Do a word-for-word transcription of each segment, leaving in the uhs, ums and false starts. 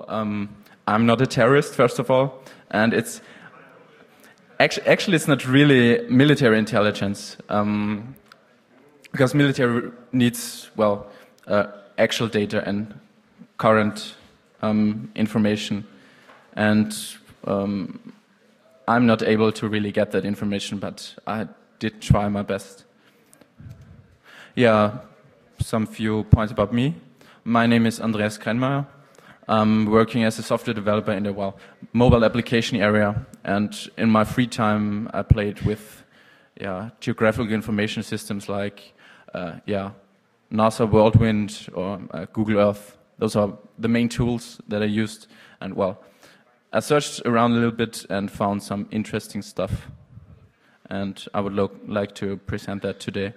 all, um, I'm not a terrorist, first of all, and it's actually, actually it's not really military intelligence, um, because military needs, well, uh, actual data and current um, information, and um, I'm not able to really get that information, but I did try my best. Yeah, some few points about me. My name is Andreas Krennmeier. I'm working as a software developer in the well, mobile application area, and in my free time I played with yeah, geographical information systems like uh, yeah, NASA Worldwind or uh, Google Earth. Those are the main tools that I used, and well, I searched around a little bit and found some interesting stuff, and I would lo like to present that today.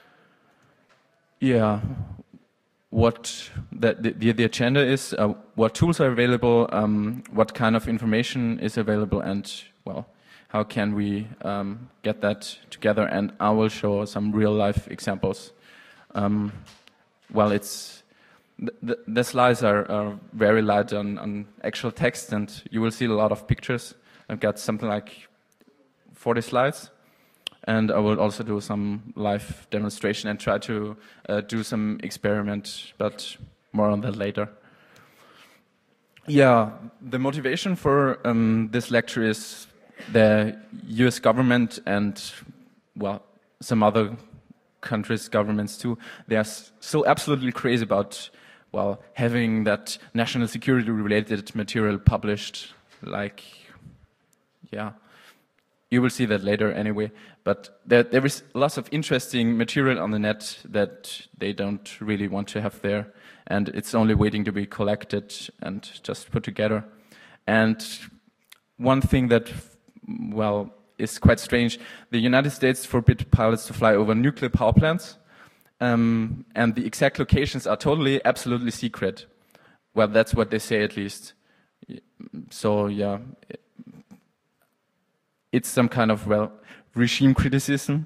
Yeah. What the, the, the agenda is, uh, what tools are available, um, what kind of information is available, and, well, how can we um, get that together, and I will show some real-life examples. Um, well, it's, the, the slides are, are very light on, on actual text, and you will see a lot of pictures. I've got something like forty slides. And I will also do some live demonstration and try to uh, do some experiment, but more on that later. Yeah, the motivation for um, this lecture is the U S government and, well, some other countries' governments too. They are so absolutely crazy about, well, having that national security related material published, like, yeah. You will see that later anyway, but there, there is lots of interesting material on the net that they don't really want to have there, and it's only waiting to be collected and just put together. And one thing that, well, is quite strange, the United States forbid pilots to fly over nuclear power plants, um, and the exact locations are totally, absolutely secret. Well, that's what they say at least. So, yeah. It's some kind of, well, regime criticism.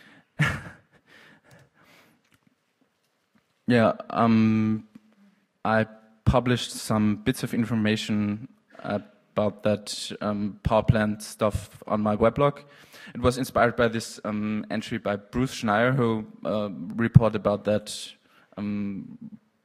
Yeah, um, I published some bits of information about that um, power plant stuff on my weblog. It was inspired by this um, entry by Bruce Schneier, who uh, reported about that um,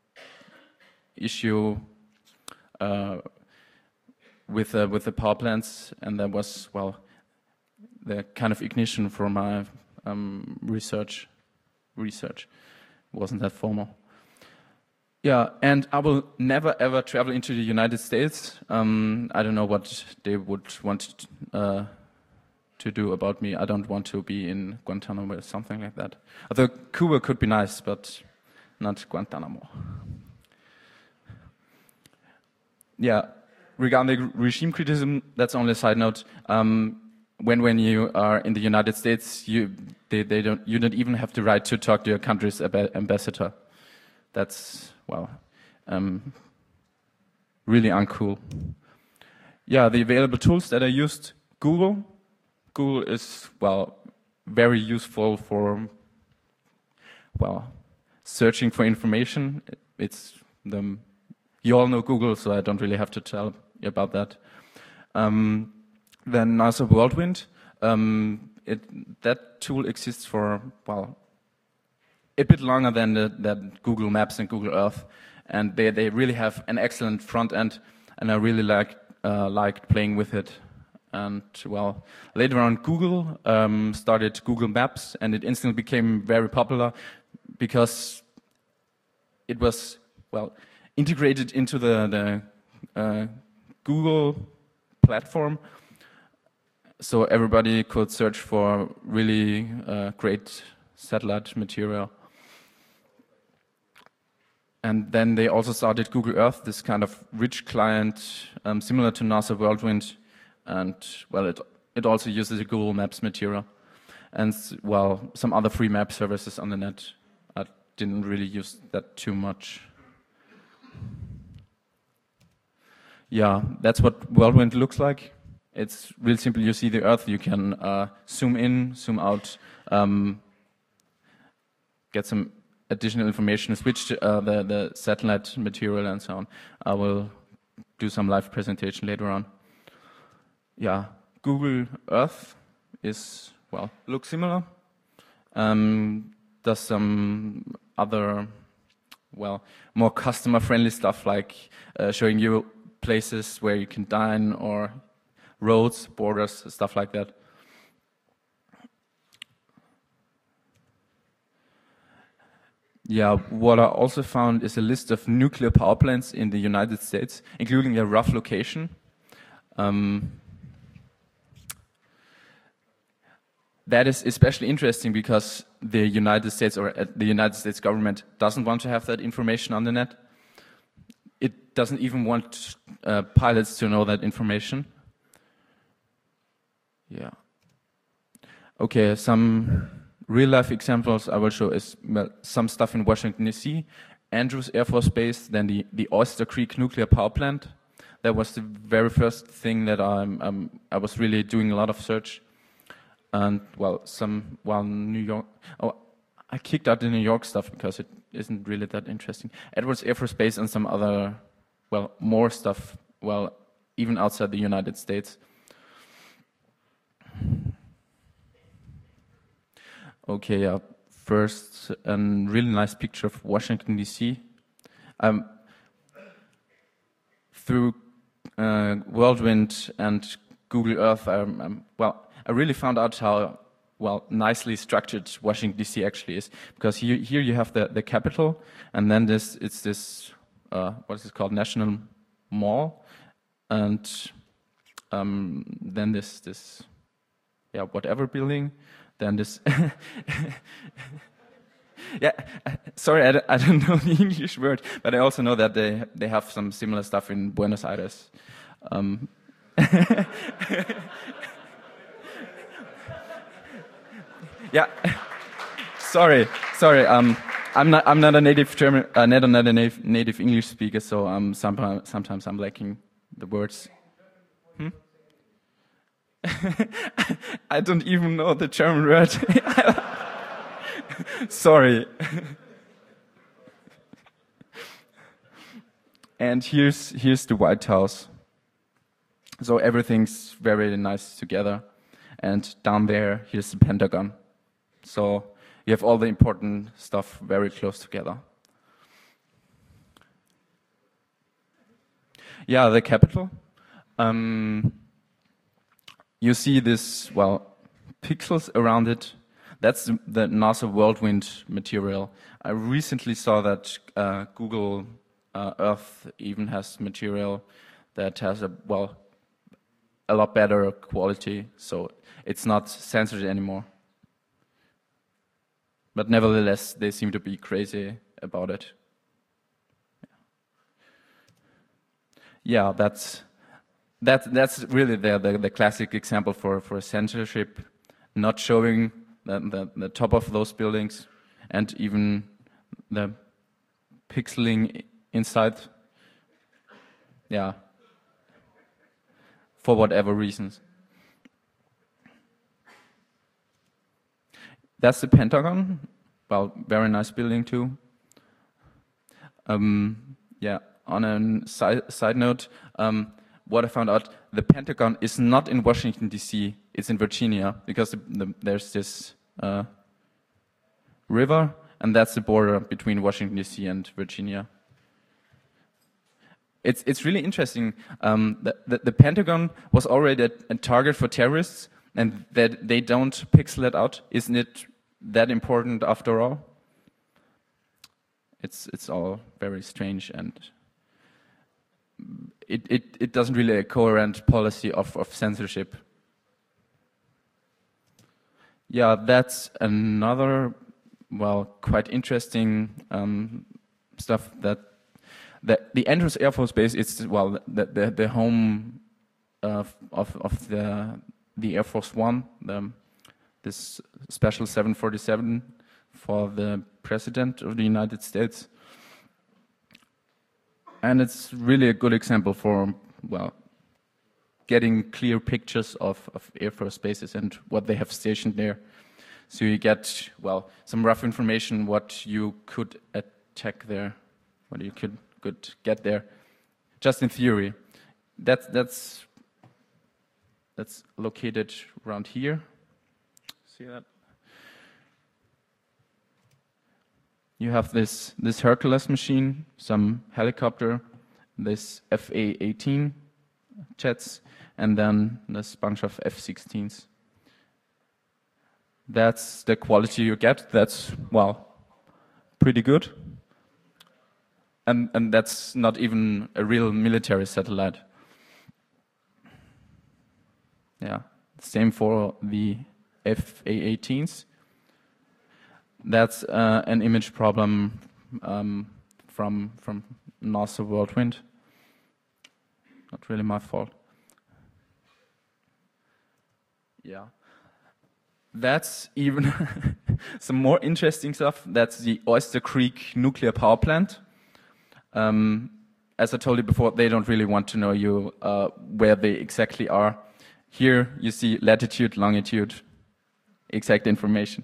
issue uh, with uh, with the power plants, and there was, well, the kind of ignition for my um, research. Research wasn't that formal. Yeah, and I will never ever travel into the United States. Um, I don't know what they would want uh, to do about me. I don't want to be in Guantanamo or something like that. Although Cuba could be nice, but not Guantanamo. Yeah, regarding regime criticism, that's only a side note. Um, When when you are in the United States, you they, they don't you don't even have the right to talk to your country's ambassador. That's, well, um, really uncool. Yeah, the available tools that I used: Google. Google is, well, very useful for, well, searching for information. It's the you all know Google, so I don't really have to tell you about that. Um, Then NASA Worldwind, um, it, that tool exists for, well, a bit longer than the, than Google Maps and Google Earth, and they, they really have an excellent front end, and I really liked, uh, liked playing with it. And, well, later on Google um, started Google Maps, and it instantly became very popular because it was, well, integrated into the, the uh, Google platform. So everybody could search for really uh, great satellite material. And then they also started Google Earth, this kind of rich client, um, similar to NASA Worldwind. And, well, it, it also uses the Google Maps material. And, well, some other free map services on the net. I didn't really use that too much. Yeah, that's what Worldwind looks like. It's real simple. You see the Earth, you can uh, zoom in, zoom out, um, get some additional information, switch to, uh, the, the satellite material and so on. I will do some live presentation later on. Yeah, Google Earth is, well, looks similar. Um, does some other, well, more customer-friendly stuff like uh, showing you places where you can dine or roads, borders, stuff like that. Yeah, what I also found is a list of nuclear power plants in the United States, including a rough location. Um, that is especially interesting because the United States or uh, the United States government doesn't want to have that information on the net. It doesn't even want uh, pilots to know that information. Yeah. Okay, some real-life examples I will show is well, some stuff in Washington, D C, Andrews Air Force Base, then the, the Oyster Creek nuclear power plant. That was the very first thing that I'm, um, I was really doing a lot of search. And, well, some, well, New York, oh, I kicked out the New York stuff because it isn't really that interesting. Edwards Air Force Base and some other, well, more stuff, well, even outside the United States. Okay, yeah. First, a really nice picture of Washington, D C. Um, through uh, Whirlwind and Google Earth, um, um, well, I really found out how, well, nicely structured Washington, D C actually is. Because here, here you have the, the Capitol, and then this, it's this, uh, what is it called, National Mall, and um, then this, this, yeah, whatever building. Then this, yeah, sorry, I don't, I don't know the English word, but I also know that they they have some similar stuff in Buenos Aires. Um, yeah, sorry, sorry. Um, I'm not I'm not a native German, uh, not, not a native, native English speaker, so um, sometimes sometimes I'm lacking the words. Hmm? I don't even know the German word. Sorry. And here's here's the White House. So everything's very nice together. And down there, here's the Pentagon. So you have all the important stuff very close together. Yeah, the Capitol. Um, You see this, well, pixels around it. That's the, the NASA Whirlwind material. I recently saw that uh, Google uh, Earth even has material that has a, well, a lot better quality, so it's not censored anymore. But nevertheless, they seem to be crazy about it. Yeah, that's... That, that's really the, the, the classic example for, for censorship, not showing the, the, the top of those buildings and even the pixeling inside. Yeah, for whatever reasons. That's the Pentagon. Well, very nice building too. Um, yeah, on a side, side note, um, what I found out, the Pentagon is not in Washington, D C, it's in Virginia, because the, the, there's this uh, river, and that's the border between Washington, D C and Virginia. It's, it's really interesting. Um, the, the, the Pentagon was already a, a target for terrorists, and that they don't pixel it out. Isn't it that important after all? It's, it's all very strange, and It, it, it doesn't really a coherent policy of, of censorship. Yeah, that's another, well, quite interesting um, stuff that the, the Andrews Air Force Base is, well, the, the, the home of, of, of the, the Air Force One, the, this special seven forty-seven for the President of the United States. And it's really a good example for, well, getting clear pictures of, of Air Force bases and what they have stationed there. So you get, well, some rough information what you could attack there, what you could, could get there. just in theory. That's that's that's located around here. See that? You have this this Hercules machine, some helicopter, this F A eighteen jets, and then this bunch of F sixteens. That's the quality you get. That's, well, pretty good. And, and that's not even a real military satellite. Yeah, same for the F A eighteens. That's uh, an image problem um, from from NASA Whirlwind. Not really my fault. Yeah. That's even some more interesting stuff. That's the Oyster Creek nuclear power plant. Um, as I told you before, they don't really want to know you uh, where they exactly are. Here you see latitude, longitude, exact information.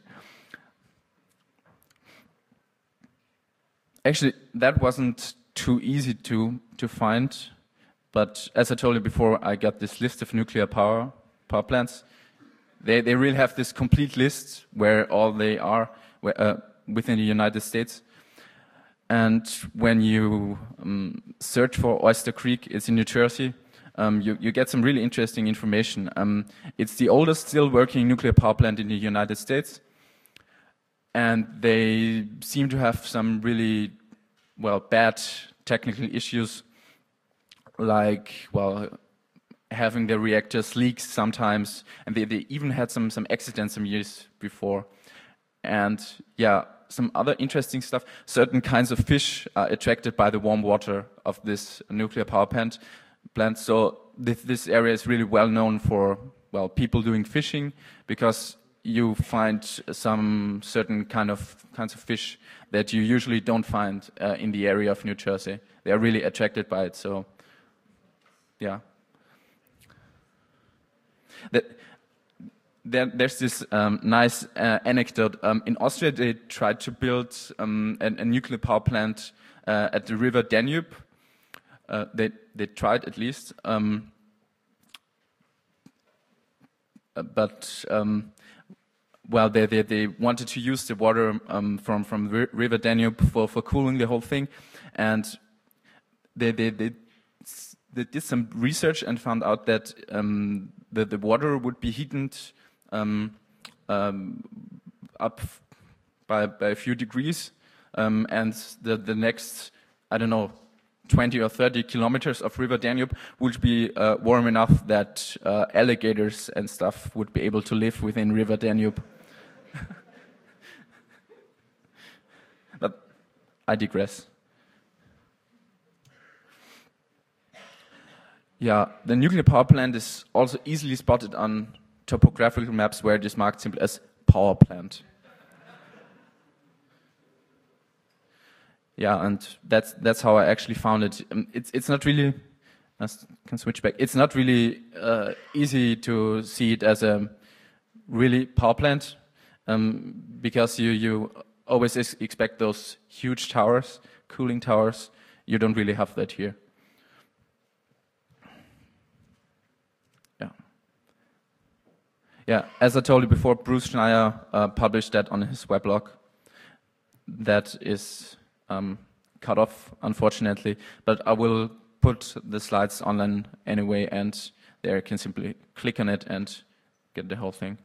Actually, that wasn't too easy to to find, but as I told you before, I got this list of nuclear power power plants. They they really have this complete list where all they are where, uh, within the United States. And when you um, search for Oyster Creek, it's in New Jersey. Um, you you get some really interesting information. Um, it's the oldest still working nuclear power plant in the United States, and they seem to have some really well bad technical issues, like well. having their reactors leak sometimes, and they, they even had some, some accidents some years before. And yeah, some other interesting stuff. Certain kinds of fish are attracted by the warm water of this nuclear power plant. plant. So this, this area is really well known for, well, people doing fishing, because you find some certain kind of kinds of fish that you usually don't find uh, in the area of New Jersey. They are really attracted by it, so yeah. That, there, there's this um, nice uh, anecdote. Um, in Austria, they tried to build um, a, a nuclear power plant uh, at the river Danube. Uh, they, they tried at least, um, but um, well, they, they they wanted to use the water um, from from the river Danube for for cooling the whole thing, and they they they. They did some research and found out that um, the, the water would be heated um, um, up by, by a few degrees, um, and the, the next, I don't know, twenty or thirty kilometers of River Danube would be uh, warm enough that uh, alligators and stuff would be able to live within River Danube. But I digress. Yeah, the nuclear power plant is also easily spotted on topographical maps where it is marked simply as power plant. Yeah, and that's that's how I actually found it. Um, it's it's not really. I can switch back. It's not really uh, easy to see it as a really power plant, um, because you you always ex expect those huge towers, cooling towers. You don't really have that here. Yeah, as I told you before, Bruce Schneier uh, published that on his weblog. That is um, cut off, unfortunately, but I will put the slides online anyway, and there you can simply click on it and get the whole thing.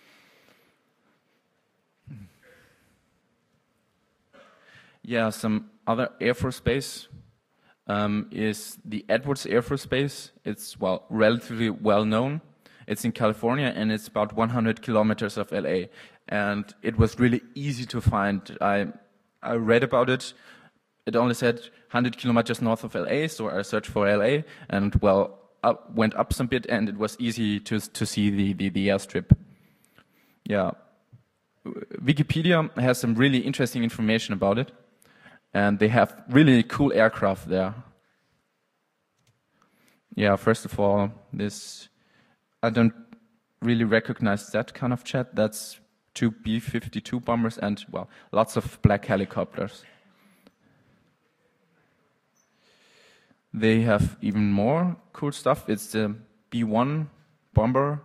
Yeah, some other Air Force base um, is the Edwards Air Force Base. It's, well, relatively well known. It's in California, and it's about one hundred kilometers of L A. And it was really easy to find. I I read about it. It only said one hundred kilometers north of L A, so I searched for L A, and well, up, went up some bit, and it was easy to to see the the, the airstrip. Yeah, Wikipedia has some really interesting information about it, and they have really cool aircraft there. Yeah, first of all, this. I don't really recognize that kind of jet. That's two B fifty-two bombers and, well, lots of black helicopters. they have even more cool stuff. It's the B one bomber.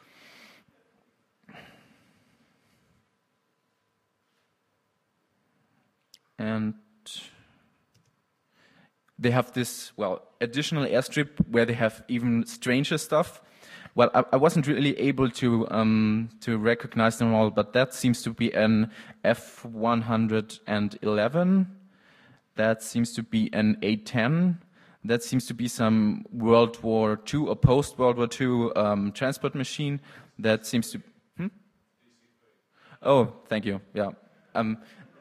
And they have this, well, additional airstrip where they have even stranger stuff. Well, I, I wasn't really able to um, to recognize them all, but that seems to be an F one eleven. That seems to be an A ten. That seems to be some World War Two or post World War Two um, transport machine. That seems to. Hmm? Oh, thank you. Yeah. Um,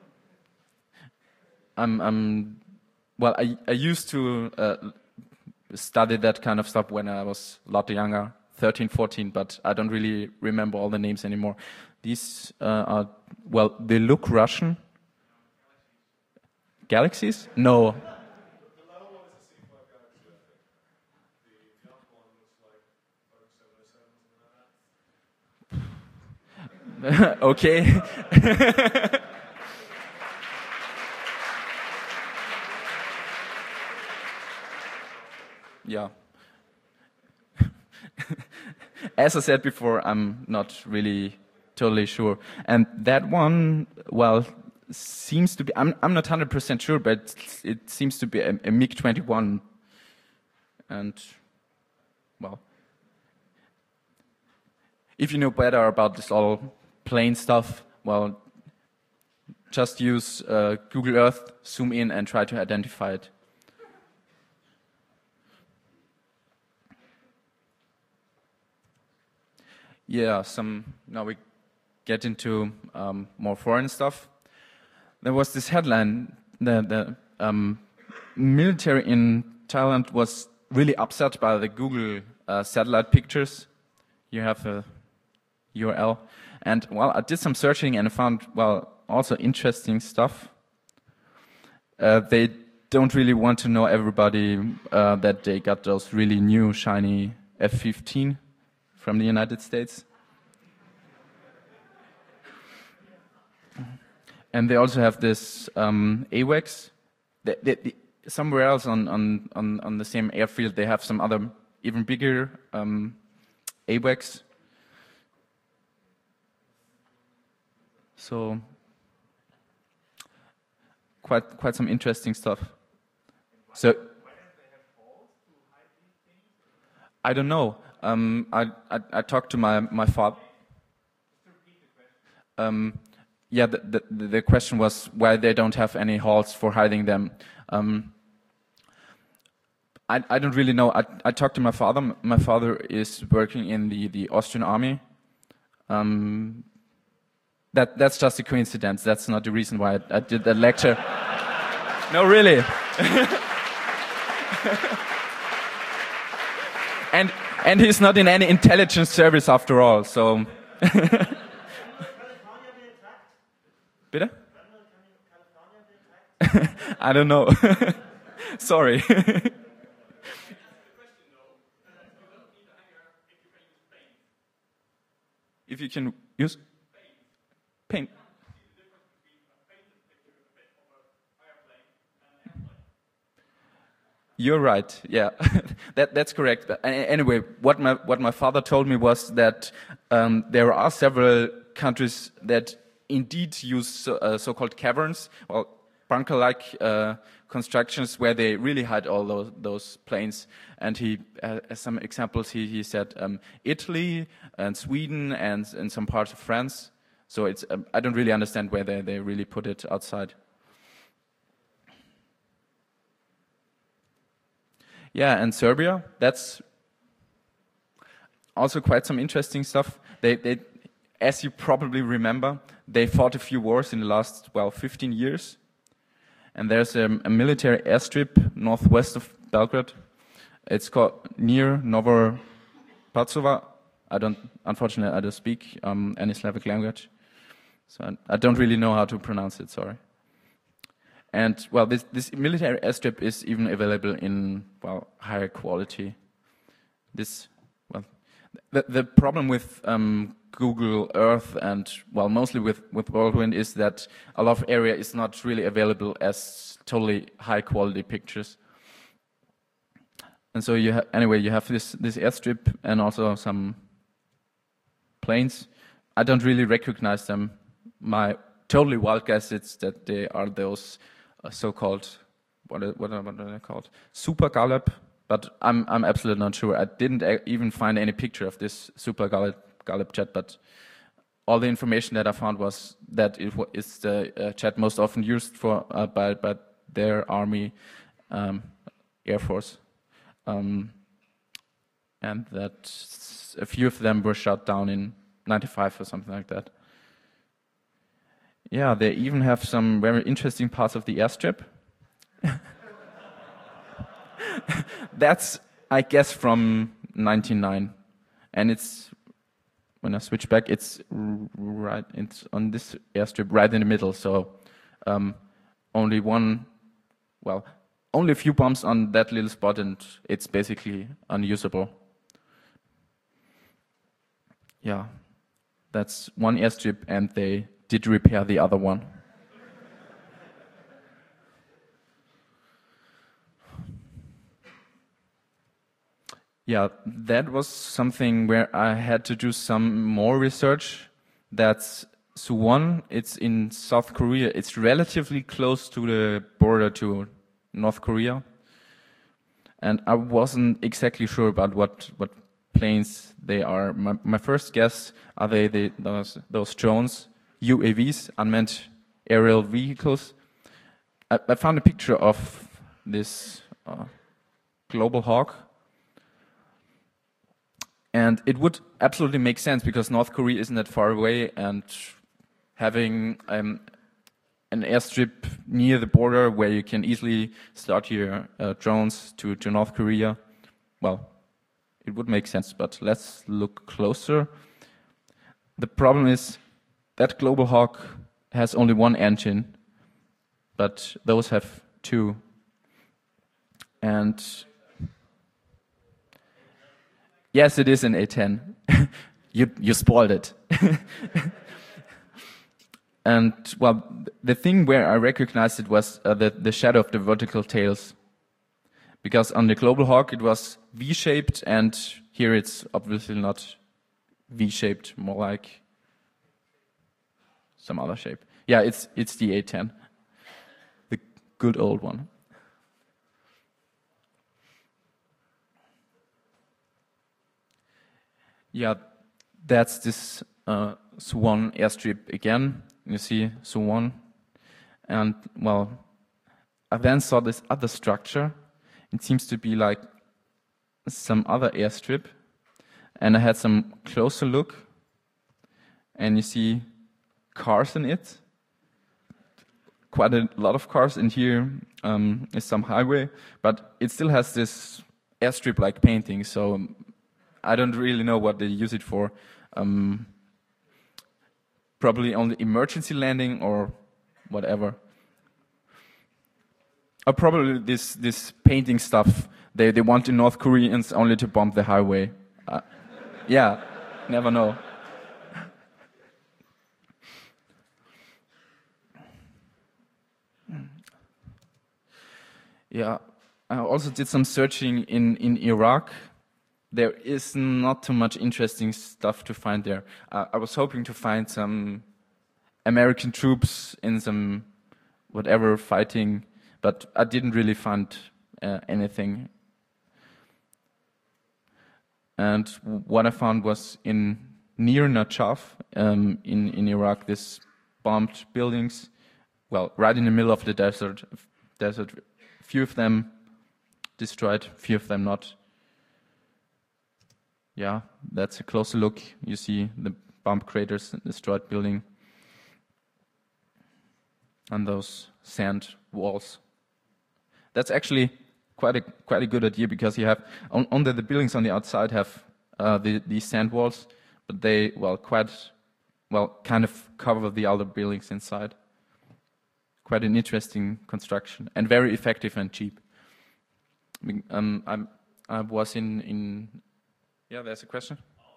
I'm. I'm well, I I used to uh, study that kind of stuff when I was a lot younger. thirteen, fourteen, but I don't really remember all the names anymore. These uh, are, well, they look Russian. Galaxies? No. The lower one is a C five Galaxy, I think. The, the upper one looks like Boeing seven oh seven, something like that. Okay. Yeah. As I said before, I'm not really totally sure. And that one, well, seems to be, I'm, I'm not one hundred percent sure, but it seems to be a, a MiG twenty-one. And, well, if you know better about this all plane stuff, well, just use uh, Google Earth, zoom in, and try to identify it. Yeah, some, now we get into um, more foreign stuff. There was this headline, the, the um, military in Thailand was really upset by the Google uh, satellite pictures. You have a U R L. And, well, I did some searching and I found, well, also interesting stuff. Uh, they don't really want to know everybody uh, that they got those really new, shiny F fifteen. From the United States. And they also have this um, AWACS. They, they, they, somewhere else on, on, on, on the same airfield, they have some other even bigger um, AWACS. So quite quite some interesting stuff. So I don't know. Um, I, I I talked to my my father. Um, yeah, the, the the question was why they don't have any halls for hiding them. Um, I I don't really know. I I talked to my father. My father is working in the the Austrian army. Um, that that's just a coincidence. That's not the reason why I, I did that lecture. No, really. and. And he's not in any intelligence service after all, so. Bitte? I don't know. Sorry. If you can use paint. You're right. Yeah, that that's correct. But anyway, what my what my father told me was that um, there are several countries that indeed use so, uh, so-called caverns, or bunker-like uh, constructions, where they really hide all those, those planes. And he, uh, as some examples, he he said um, Italy and Sweden and and some parts of France. So it's um, I don't really understand where they they really put it outside. Yeah, and Serbia, that's also quite some interesting stuff. They, they, as you probably remember, they fought a few wars in the last, well, fifteen years. And there's a, a military airstrip northwest of Belgrade. It's called near Novo Pacova. I don't, unfortunately, I don't speak um, any Slavic language. So I, I don't really know how to pronounce it, sorry. And, well, this, this military airstrip is even available in, well, higher quality. This, well, the, the problem with um, Google Earth and, well, mostly with, with Whirlwind is that a lot of area is not really available as totally high quality pictures. and so you ha anyway you have this this airstrip and also some planes. I don't really recognize them. My totally wild guess is that they are those uh, so-called what are, what are what are they called? Super Gallop, but I'm I'm absolutely not sure. I didn't a even find any picture of this Super Gallop, Gallop jet, but all the information that I found was that it is the uh, jet most often used for uh, by by their army, um, air force, um, and that a few of them were shot down in ninety-five or something like that. Yeah, they even have some very interesting parts of the airstrip. That's, I guess, from ninety-nine, and it's when I switch back, it's right. It's on this airstrip right in the middle. So um, only one, well, only a few bombs on that little spot, and it's basically unusable. Yeah, that's one airstrip, and they did repair the other one. Yeah, that was something where I had to do some more research. That's Suwon. It's in South Korea. It's relatively close to the border to North Korea. And I wasn't exactly sure about what, what planes they are. My, my first guess, are they the, those, those drones, U A Vs, unmanned aerial vehicles? I, I found a picture of this uh, Global Hawk. And it would absolutely make sense because North Korea isn't that far away, and having um, an airstrip near the border where you can easily start your uh, drones to, to North Korea, well, it would make sense. But let's look closer. The problem is that Global Hawk has only one engine, but those have two. And yes, it is an A ten. you you spoiled it. And well, the thing where I recognized it was uh, the the shadow of the vertical tails, because on the Global Hawk it was V-shaped, and here it's obviously not V-shaped, more like some other shape. Yeah, it's it's the A ten, the good old one. Yeah, that's this uh, Suwon airstrip again. You see Suwon. And, well, I then saw this other structure. It seems to be like some other airstrip. And I had some closer look. And you see cars in it. Quite a lot of cars. And here um, is some highway. But it still has this airstrip-like painting. So I don't really know what they use it for. Um, probably only emergency landing or whatever. Or probably this this painting stuff. They they want the North Koreans only to bomb the highway. Uh, yeah, never know. Yeah, I also did some searching in in Iraq. There is not too much interesting stuff to find there. Uh, I was hoping to find some American troops in some whatever fighting, but I didn't really find uh, anything. And what I found was in near Najaf, um, in, in Iraq, this bombed buildings, well, right in the middle of the desert, desert. Few of them destroyed, few of them not. Yeah, that's a closer look. You see the bomb craters, destroyed building, and those sand walls. That's actually quite a quite a good idea, because you have on, on the, the buildings on the outside have uh, the, these sand walls, but they well quite well kind of cover the other buildings inside. Quite an interesting construction and very effective and cheap. I mean, um, I'm, I was in in. Yeah, there's a question.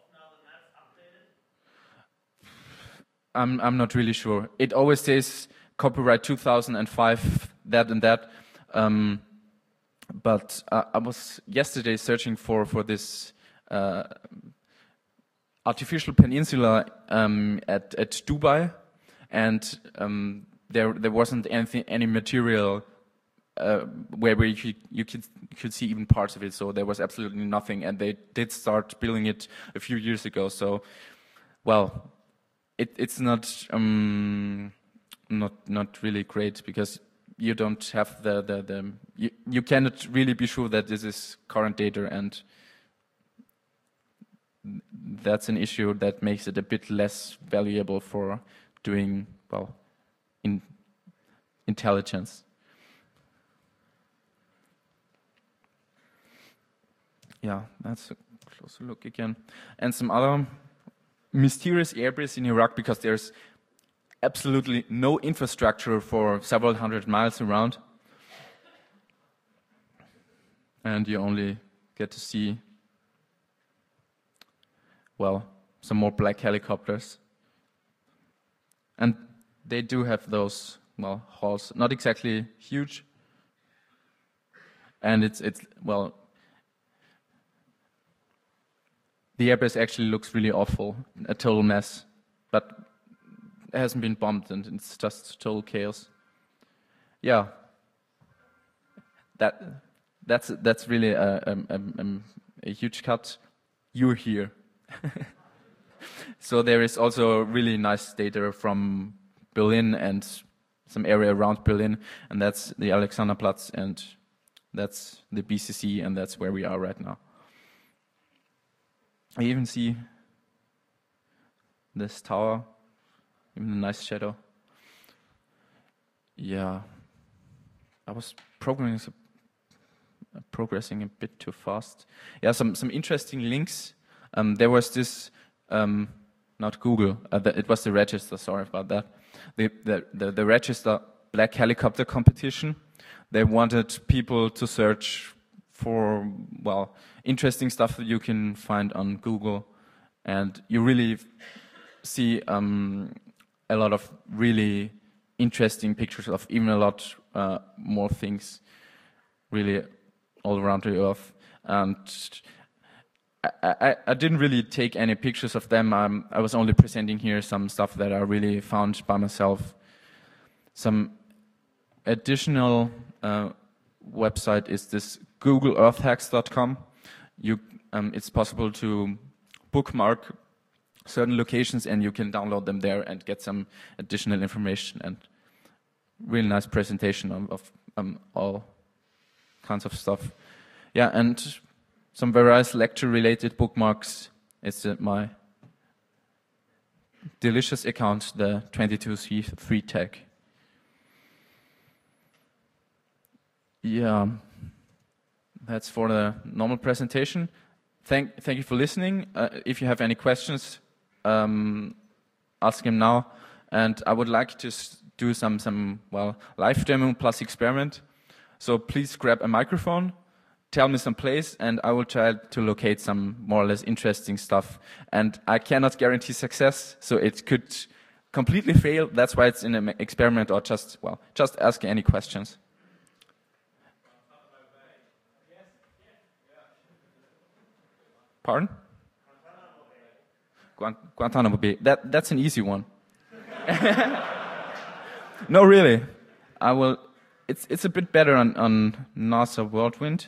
I'm I'm not really sure. It always says copyright two thousand five, that and that. Um, but uh, I was yesterday searching for for this uh, artificial peninsula um, at at Dubai, and um, there there wasn't anything any material uh, where where you could, you could you could see even parts of it. So there was absolutely nothing, and they did start building it a few years ago. So, well, it it's not um, not not really great because you don't have the the, the you, you cannot really be sure that this is current data, and that's an issue that makes it a bit less valuable for doing, well, in intelligence. Yeah, that's a closer look again. And some other mysterious airbase in Iraq, because there's absolutely no infrastructure for several hundred miles around. And you only get to see, well, some more black helicopters. And they do have those, well, halls, not exactly huge. And it's, it's well, the airbase actually looks really awful, a total mess. But it hasn't been bombed, and it's just total chaos. Yeah. That, that's, that's really a, a, a, a huge cut. You're here. So there is also really nice data from Berlin and some area around Berlin, and that's the Alexanderplatz, and that's the B C C, and that's where we are right now. I even see this tower, even a nice shadow. Yeah, I was programming, progressing a bit too fast. Yeah, some some interesting links. Um, there was this, um, not Google, uh, the, it was the Register, sorry about that. The, the, the, the Register Black Helicopter Competition. They wanted people to search for, well, interesting stuff that you can find on Google. And you really see um, a lot of really interesting pictures of even a lot uh, more things really all around the Earth. And I, I, I didn't really take any pictures of them. Um, I was only presenting here some stuff that I really found by myself. Some additional uh, website is this google earth hacks dot com. You, um, it's possible to bookmark certain locations, and you can download them there and get some additional information, and really nice presentation of, of um, all kinds of stuff. Yeah, and some various lecture-related bookmarks. It's uh, my delicious account, the twenty-two C three tag. Yeah, that's for the normal presentation. Thank, thank you for listening. Uh, if you have any questions, um, ask him now. And I would like to do some, some well, live demo plus experiment. So please grab a microphone, tell me some place, and I will try to locate some more or less interesting stuff. And I cannot guarantee success, so it could completely fail. That's why it's in an experiment, or just, well, just ask any questions. Pardon? Guantanamo Bay. That, that's an easy one. No, really. I will. It's it's a bit better on, on NASA Whirlwind.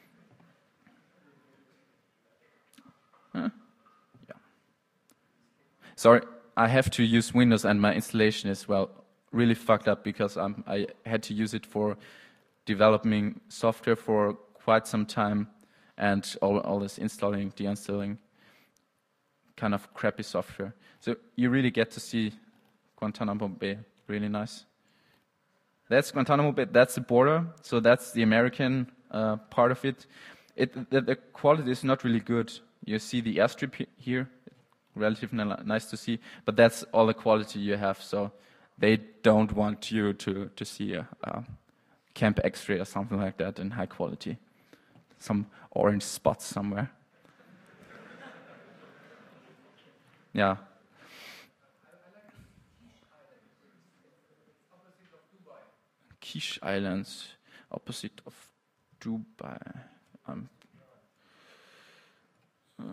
Huh? Yeah. Sorry, I have to use Windows, and my installation is, well, really fucked up because I'm, I had to use it for developing software for quite some time, and all, all this installing, deinstalling, kind of crappy software. So you really get to see Guantanamo Bay, really nice. That's Guantanamo Bay, that's the border, so that's the American uh, part of it. It the, the quality is not really good. You see the airstrip here, relatively nice to see, but that's all the quality you have, so they don't want you to, to see a, a Camp X-ray or something like that in high quality. Some orange spots somewhere. Yeah. Quiche Islands, opposite of Dubai. Um, uh,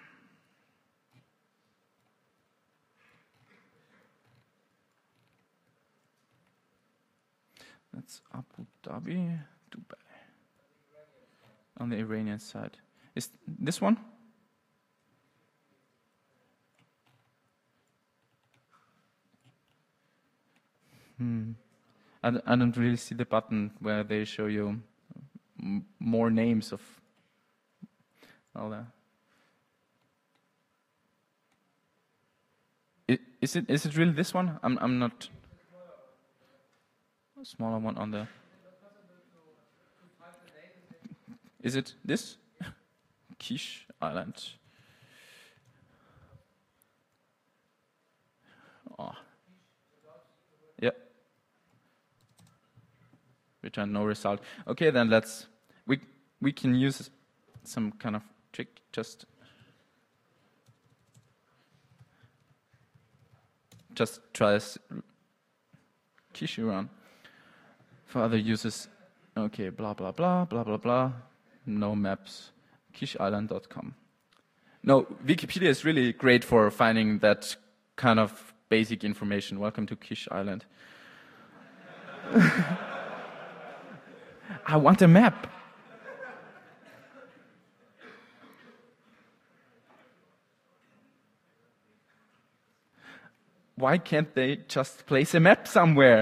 that's Abu Dhabi, Dubai. On the Iranian side. Is this one? Hmm. I, d- I don't really see the button where they show you m- more names of all that. I- Is it is it really this one? I'm I'm not. A smaller one on there. Is it this? Kish Island. Oh. Yeah. Return no result. Okay, then let's we we can use some kind of trick. Just just try this Kish run for other users. Okay, blah blah blah blah blah blah. No maps. kish island dot com. No, Wikipedia is really great for finding that kind of basic information. Welcome to Kish Island. I want a map. Why can't they just place a map somewhere?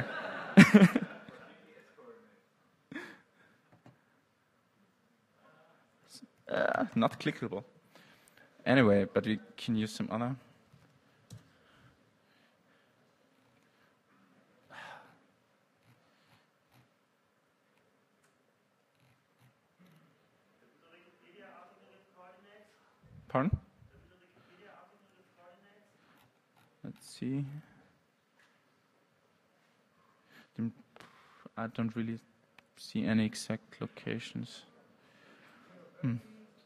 uh, not clickable. Anyway, but we can use some other. Pardon? Let's see. I don't really see any exact locations. Hmm.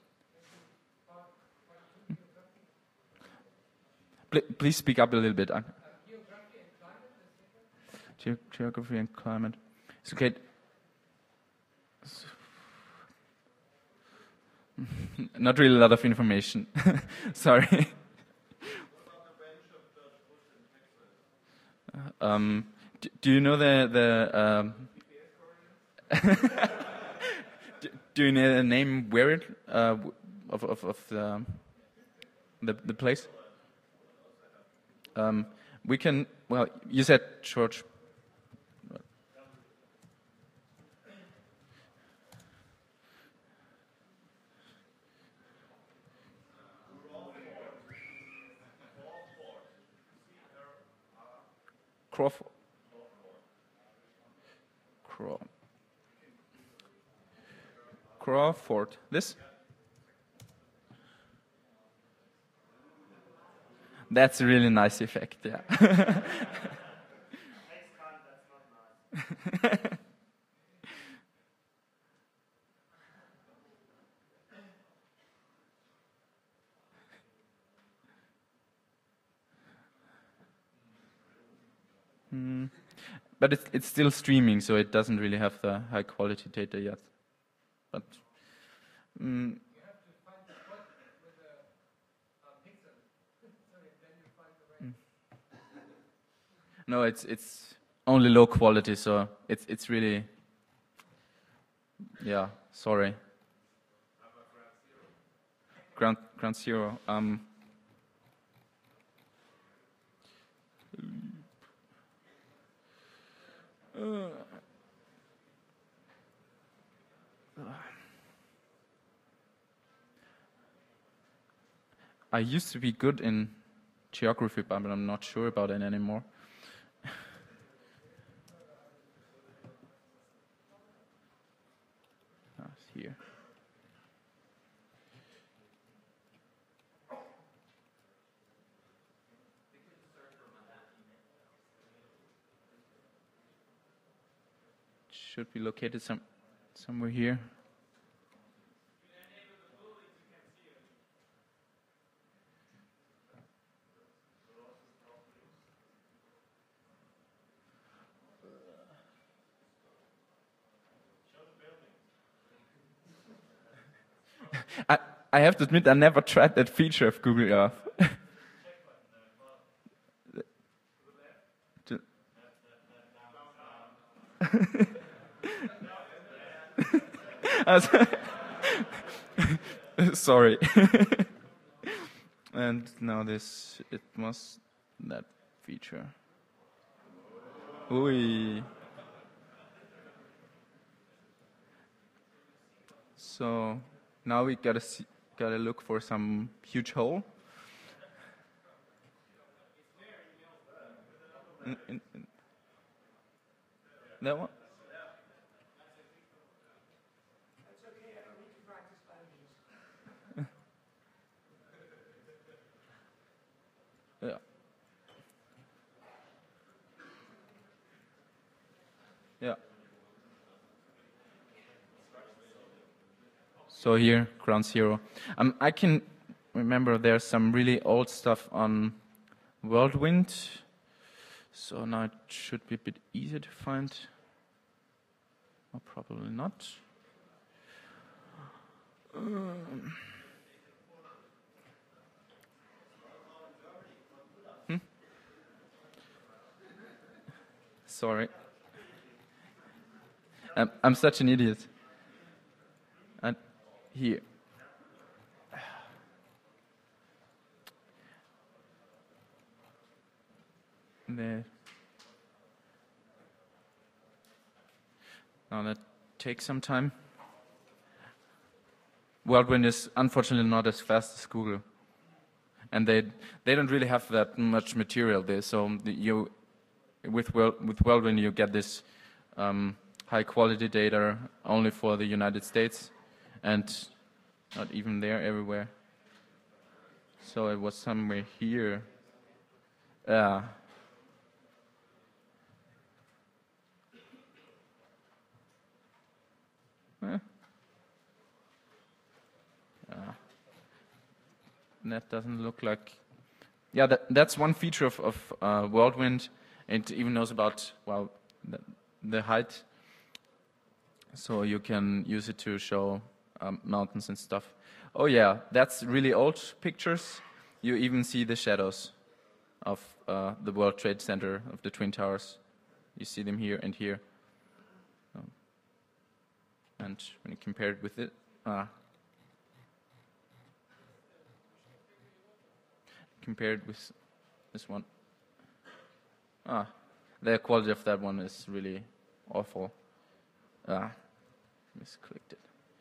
Please speak up a little bit. Ge- geography and climate. It's okay. Not really a lot of information. Sorry. um, do, do you know the the? Um, do, do you know the name where it uh, of of of the the, the place? Um, we can. Well, you said George. Crawford. Craw. Crawford. This? That's a really nice effect, yeah. Hmm. But it's it's still streaming, so it doesn't really have the high quality data yet. But mm, mm. No, it's it's only low quality, so it's it's really yeah. Sorry. Ground ground zero. Um. Uh, I used to be good in geography, but I'm not sure about it anymore. Ah, here. Should be located some somewhere here. I have to admit, I never tried that feature of Google Earth. Sorry. And now this, it was that feature. Ui. So now we gotta see, gotta look for some huge hole. In, in, in that one? Yeah. Yeah. So here, ground zero. Um, I can remember there's some really old stuff on Whirlwind. So now it should be a bit easier to find. Or probably not. Um. Hmm? Sorry. I'm, I'm such an idiot. And here. There. Now that takes some time. Whirlwind is unfortunately not as fast as Google, and they they don't really have that much material there. So the, you with with Whirlwind you get this um, high quality data only for the United States, and not even there everywhere. So it was somewhere here. Yeah. Uh, uh, that doesn't look like. Yeah, that, that's one feature of, of uh, Whirlwind. It even knows about well the, the height, so you can use it to show um, mountains and stuff. Oh yeah, that's really old pictures. You even see the shadows of uh, the World Trade Center of the Twin Towers. You see them here and here. Um, And when you compare it with it, ah, compare it with this one, ah, the quality of that one is really awful. Ah, misclicked it.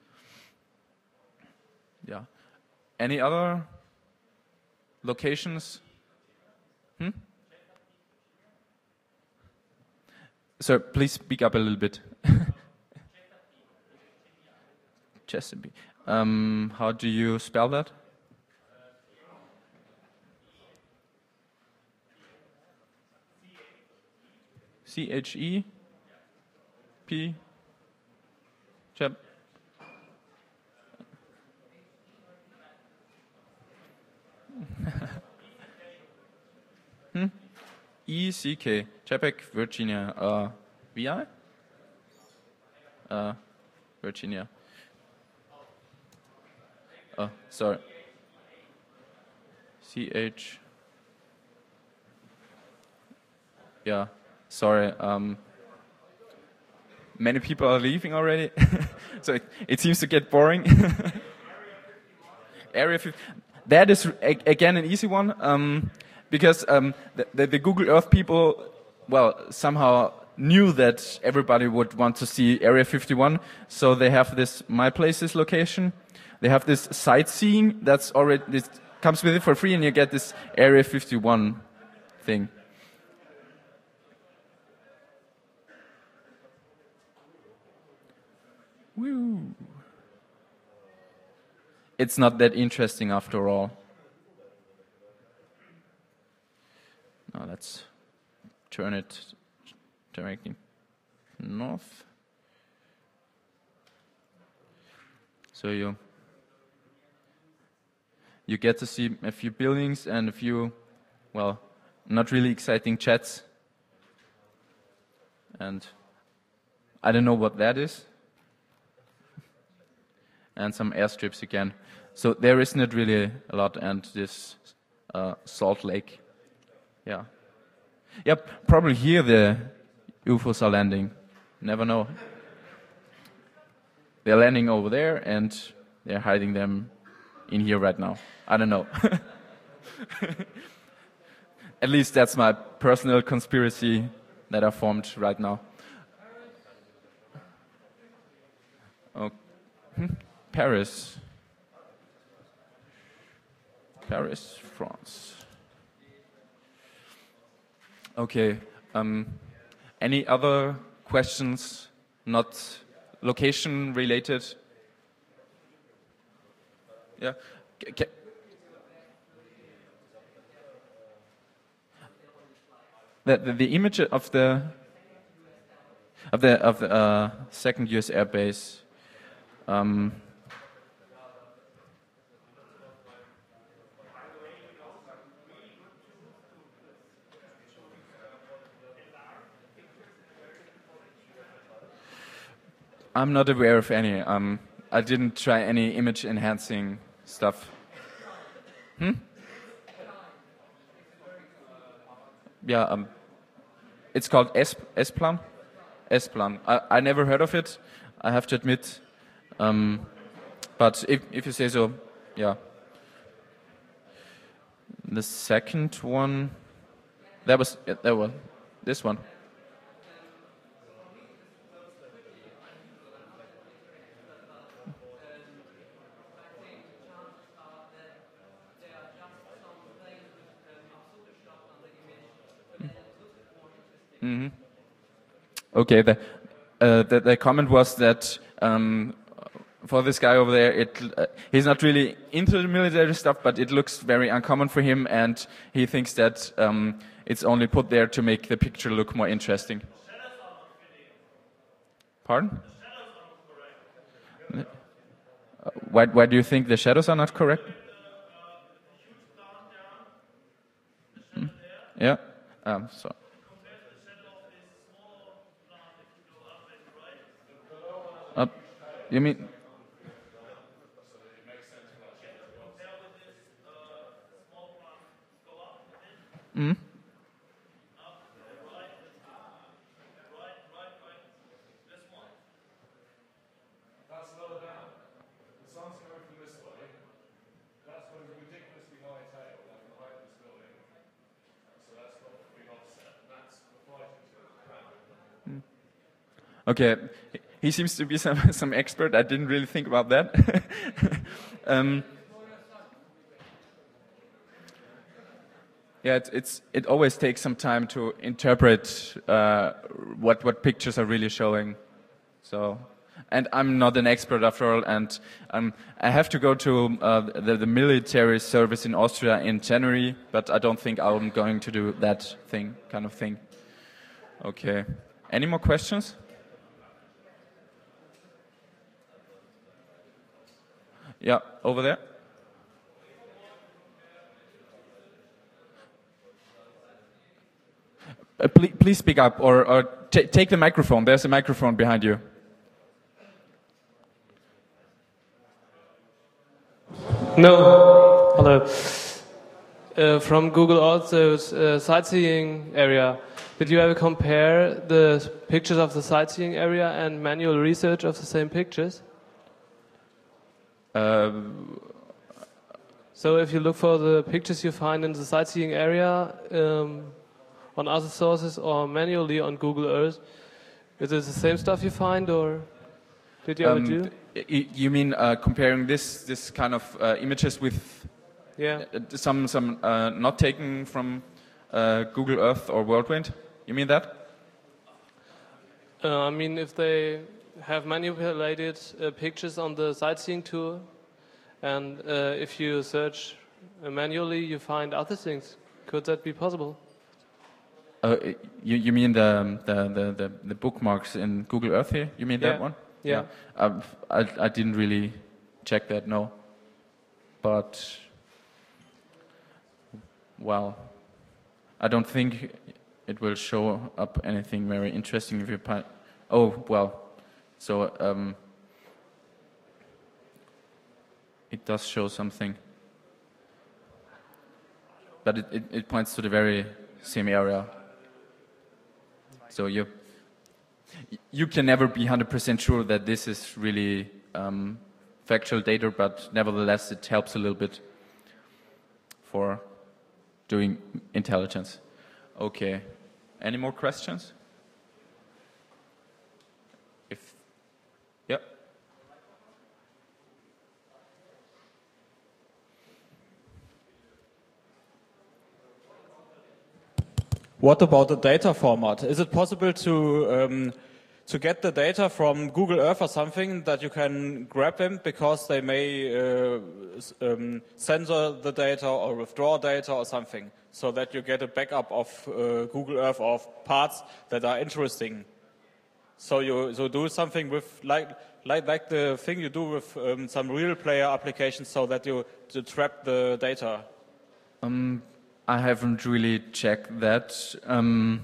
Yeah. Any other locations? Hmm? Sir, please speak up a little bit. Chesapeake. Um, how do you spell that? C H E P. Chep. hmm? E C K. Chesapeake, Virginia. Uh, V I? Uh, Virginia. Oh, sorry. C H. Yeah, sorry. Um, many people are leaving already, so it, it seems to get boring. Area fifty. That is again an easy one um, because um, the, the, the Google Earth people, well, somehow knew that everybody would want to see Area fifty-one, so they have this My Places location. They have this sightseeing that's already this comes with it for free, and you get this Area fifty-one thing. Woo. It's not that interesting after all. Now let's turn it directly north. So you you get to see a few buildings and a few, well, not really exciting chats. And I don't know what that is. And some airstrips again. So there isn't really a lot, and this uh, Salt Lake, yeah. Yep, probably here the U F Os are landing. Never know. They're landing over there, and they're hiding them in here right now. I don't know. At least that's my personal conspiracy that I formed right now. Oh. Hmm. Paris. Paris, France. Okay. Um, any other questions, not location related? Yeah. C- c- the, the the image of the of the of the uh, second U S air base. Um, I'm not aware of any. Um, I didn't try any image enhancing stuff. Hmm? Yeah, um, it's called S S-Plan. S-Plan. I, I never heard of it, I have to admit. Um, but if, if you say so, yeah. The second one, that was, yeah, that was this one. Mm-hmm. Okay, the, uh, the the comment was that um, for this guy over there, it uh, he's not really into the military stuff, but it looks very uncommon for him, and he thinks that um, it's only put there to make the picture look more interesting. Pardon? Uh, why why do you think the shadows are not correct? Hmm? Yeah. Um, so. Uh, you mean? Mm? That's lower down. The sun's coming from this way. That's got a ridiculously high tail, like the height of this building. So that's got a big offset. That's the flight into the ground. Okay, he seems to be some some expert. I didn't really think about that. um, yeah, it, it's it always takes some time to interpret uh, what what pictures are really showing. So, and I'm not an expert after all, and um, I have to go to uh, the, the military service in Austria in January, but I don't think I'm going to do that thing, kind of thing. Okay, any more questions? Yeah, over there. Uh, please, please speak up, or, or t take the microphone. There's a microphone behind you. No. Hello. Uh, from Google Earth's uh, sightseeing area, did you ever compare the pictures of the sightseeing area and manual research of the same pictures? Uh, so if you look for the pictures you find in the sightseeing area um, on other sources or manually on Google Earth, is it the same stuff you find, or did you ever um, do? You mean uh, comparing this this kind of uh, images with yeah. uh, some some uh, not taken from uh, Google Earth or Worldwind? You mean that? Uh, I mean, if they have manipulated uh, pictures on the sightseeing tour, and uh, if you search uh, manually, you find other things. Could that be possible? Uh, you you mean the, the the the the bookmarks in Google Earth here? You mean yeah. that one? Yeah. yeah. Um, I I didn't really check that, no. But well, I don't think it will show up anything very interesting if you. Oh well. So, um, it does show something. But it, it, it points to the very same area. So you you can never be one hundred percent sure that this is really um, factual data, but nevertheless it helps a little bit for doing intelligence. Okay. Any more questions? If, yeah. What about the data format? Is it possible to um, to get the data from Google Earth or something that you can grab them because they may uh, um, censor the data or withdraw data or something, so that you get a backup of uh, Google Earth of parts that are interesting? So you so do something with like like like the thing you do with um, some real player applications, so that you to trap the data. Um, I haven't really checked that. Um,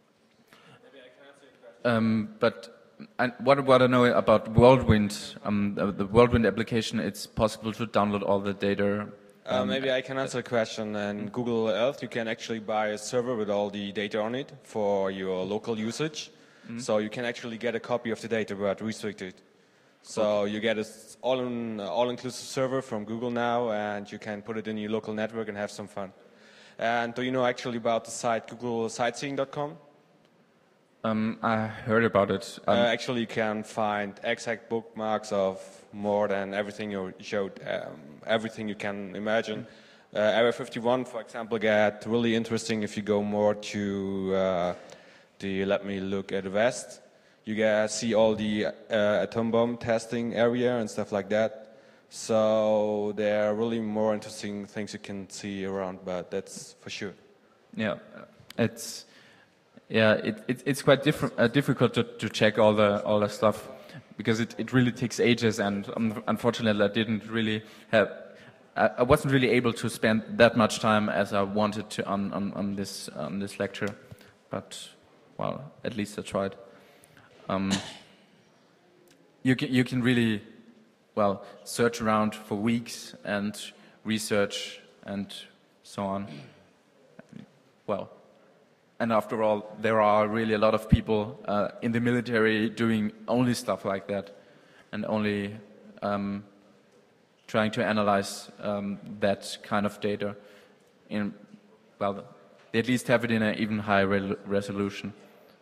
um, but I, what, what I know about Whirlwind, um, the, the Whirlwind application, it's possible to download all the data. Uh, maybe I can answer the question. In Google Earth, you can actually buy a server with all the data on it for your local usage. Mm-hmm. So you can actually get a copy of the data, but restricted. So okay. You get an all-in, all-inclusive server from Google now, and you can put it in your local network and have some fun. And do you know actually about the site Google Sightseeing dot com? Um, I heard about it. Um, uh, actually, you can find exact bookmarks of more than everything you showed, um, everything you can imagine. Uh, Area fifty-one, for example, get really interesting if you go more to uh, the, let me look at the west. You get see all the uh, atom bomb testing area and stuff like that. So there are really more interesting things you can see around, but that's for sure. Yeah, it's yeah, it, it it's quite different, uh, difficult to, to check all the all the stuff because it, it really takes ages, and um, unfortunately, I didn't really have. I, I wasn't really able to spend that much time as I wanted to on on, on this on this lecture, but well, at least I tried. Um, you can you can really. Well, search around for weeks and research and so on. Well, and after all, there are really a lot of people uh, in the military doing only stuff like that and only um, trying to analyze um, that kind of data. In, well, they at least have it in an even higher re resolution.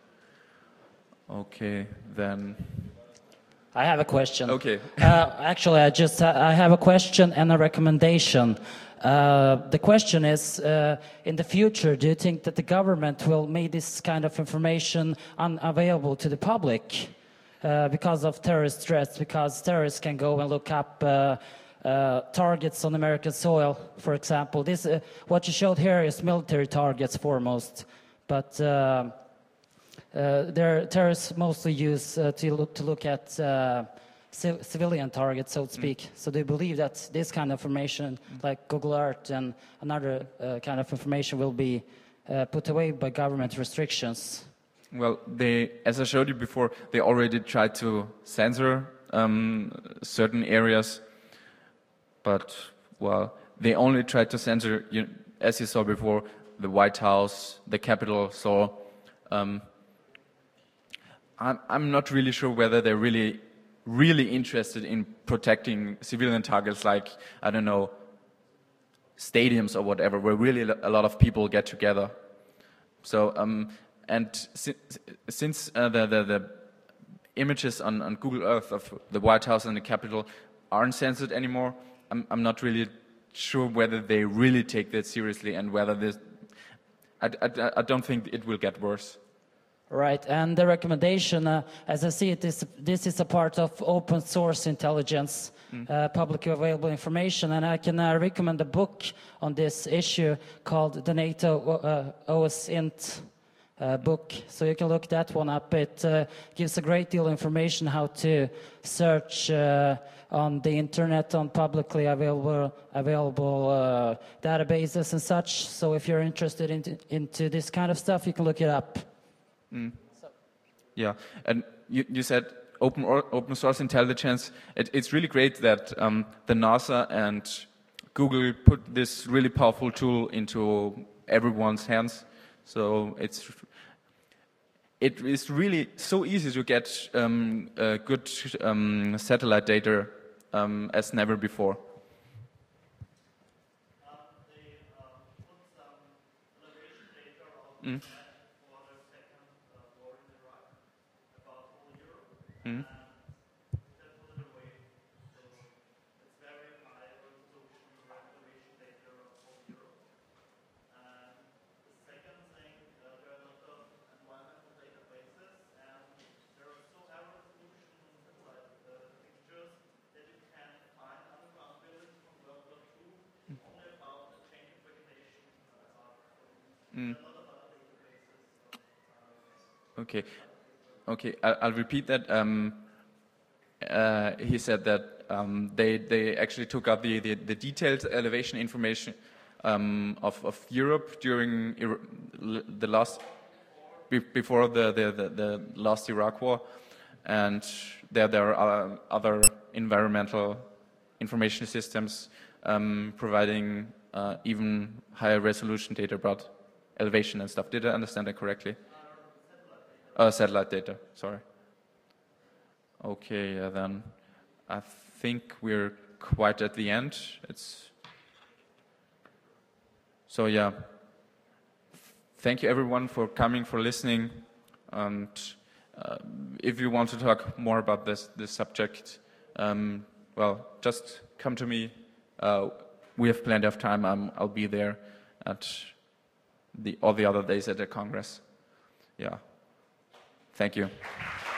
Okay, then... I have a question. Okay. uh, actually, I just uh, I have a question and a recommendation. Uh, the question is, uh, in the future, do you think that the government will make this kind of information unavailable to the public uh, because of terrorist threats? Because terrorists can go and look up uh, uh, targets on American soil, for example. This uh, what you showed here is military targets foremost, but. Uh, Uh, their terrorists mostly use uh, to, look, to look at uh, civ civilian targets, so to speak. Mm. So they believe that this kind of information, mm. like Google Earth and another uh, kind of information, will be uh, put away by government restrictions. Well, they, as I showed you before, they already tried to censor um, certain areas, but, well, they only tried to censor, you, as you saw before, the White House, the Capitol, so... Um, I'm, I'm not really sure whether they're really, really interested in protecting civilian targets like, I don't know, stadiums or whatever, where really a lot of people get together. So, um, and si since uh, the, the, the images on, on Google Earth of the White House and the Capitol aren't censored anymore, I'm, I'm not really sure whether they really take that seriously and whether this... I, I, I don't think it will get worse. Right, and the recommendation, uh, as I see it, is this is a part of open source intelligence, mm. uh, publicly available information, and I can uh, recommend a book on this issue called the NATO uh, O S I N T uh, book. So you can look that one up. It uh, gives a great deal of information how to search uh, on the internet on publicly available available uh, databases and such. So if you're interested in, into this kind of stuff, you can look it up. Mm. Yeah, and you, you said open or, open source intelligence. It, it's really great that um, the NASA and Google put this really powerful tool into everyone's hands. So it's it is really so easy to get um, uh, good um, satellite data um, as never before. Mm. Mm. Mm. Okay, okay. I'll, I'll repeat that. Um, uh, he said that um, they they actually took out the, the, the detailed elevation information um, of of Europe during the last before the the, the, the last Iraq war, and there there are other environmental information systems um, providing uh, even higher resolution data about elevation and stuff. Did I understand that correctly? Uh, satellite data, sorry. Okay, uh, then I think we're quite at the end. It's so yeah. Thank you everyone for coming, for listening, and uh, if you want to talk more about this this subject, um, well, just come to me. Uh, we have plenty of time. I'm, I'll be there at the all the other days at the Congress. Yeah. Thank you.